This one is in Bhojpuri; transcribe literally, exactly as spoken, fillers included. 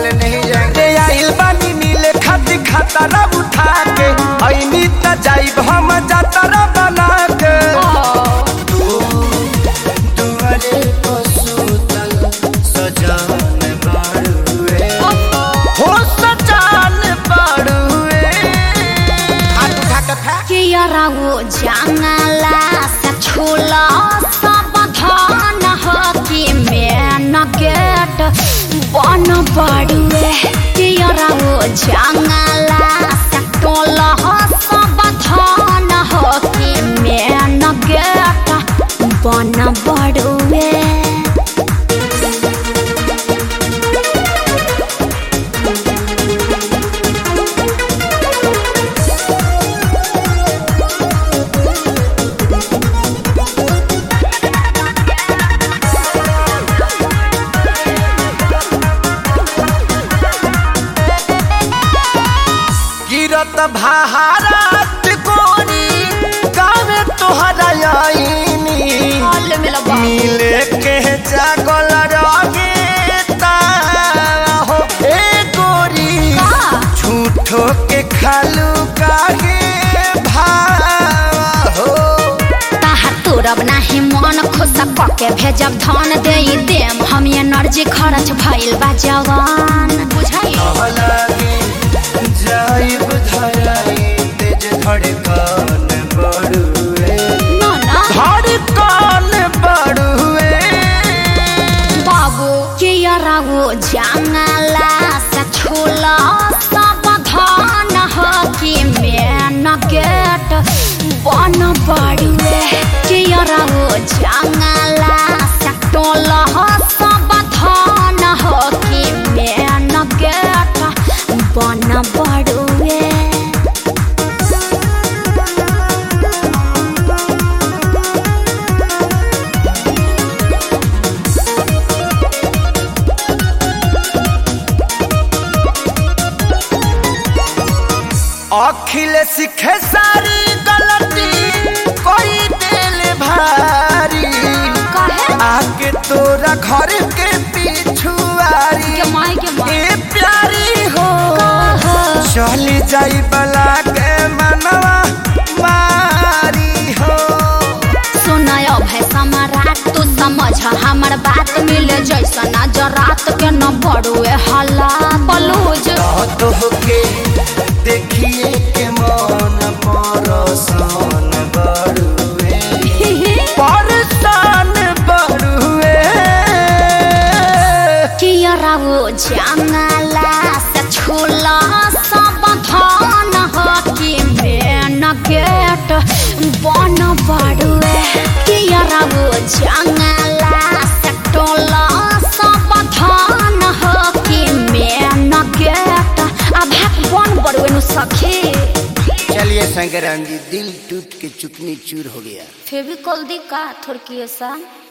पहले नहीं जाएंगे। आइल बानी मिले खाती खतरा उठा के ऐनी त जाइब हम जातरा बना के दुआरे को सुतल सजान बाड़ुए हो सजान बाड़ुए हाथ उठा के फे के यारा वो जंगला से छोला सब धान हो कि मैं न गेट बन बाड़ुए के यारा वो जंगला से टोला हो सब धान हो कि मैं न गेट बन बाड़ुए। गिरत भारत कोरी गावे तोहरा आईनी मिले के जागल रगेता हो ए गोरी झूठो के खालू काहे भाव हो ताहा तोरब नाही मन खुश पके भेजब धन दे देम हम एनर्जी खर्च भइल बा जवान बुझाई जाइब धराई तेज धड़कन बढ़ुए धड़कन बढ़ुए बाबू के यारा वो जंगला से छोला सब धान हो कि मैं न गेट बन बढ़ुए के यारा वो जंगला से टोला हो सब धान हो कि मैं न गेट बन बढ़ुए। अखिल सीखे सारी गलती कोई दिल भारी आके तोरा घर के पिछुआरी ए प्यारी हो चली जाई बला के मनवा मारी हो सुनायो भाई सम्राट तू समझ हमर बात मिले जैसा नजर रात के न बढ़ुए हल्ला बलूज तो के देखिए के मन परसान बढ़ुए परसान बढ़ुए किया वो जंगला से छोला सब धान हो कि मैं न गेट बन बढ़ुए किया वो जंगला से टोला सब धान हो कि मैं न गेट अब बन बढ़ुए नु सखी। चलिए शंकराम जी दिल टूट के चुकनी चूर हो गया। फेविकोल दी का थोड़की ऐसा